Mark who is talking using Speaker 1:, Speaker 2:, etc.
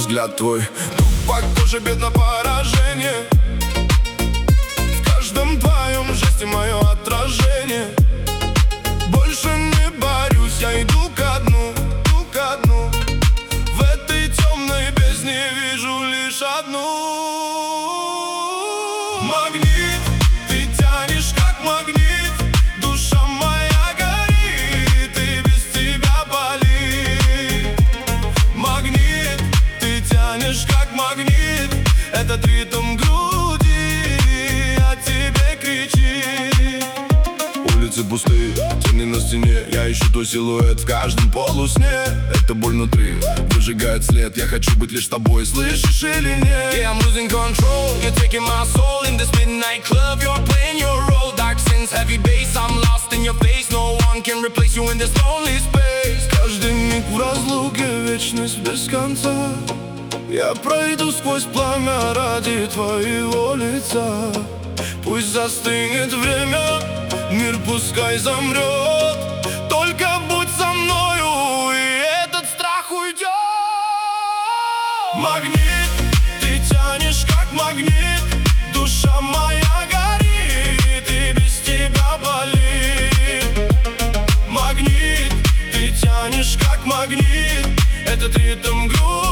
Speaker 1: взгляд твой. Друг по коже, бедно поражение. В каждом твоем жесте мое отражение. Больше не борюсь, я иду ко дну, иду ко дну. В этой темной бездне вижу лишь одну. Магнит, ты тянешь как магнит. Душа моя горит, и без тебя болит. Магнит, ты тянешь как магнит. Этот ритм груди о тебе кричит. Улицы пустые, тени на стене. Я ищу твой силуэт в каждом полусне. Это боль внутри, выжигает след. Я хочу быть лишь тобой, слышишь или нет?
Speaker 2: Yeah, I'm losing control, you're taking my soul. In this midnight club, you're playing your role. Dark sins, heavy bass, I'm lost in your face. No one can replace you in this lonely space.
Speaker 1: Каждый миг в разлуке, вечность без конца. Я пройду сквозь пламя ради твоего лица. Пусть застынет время, мир пускай замрет. Только будь со мною, и этот страх уйдет. Магнит, ты тянешь как магнит. Душа моя горит, и без тебя болит. Магнит, ты тянешь как магнит. Этот ритм грудь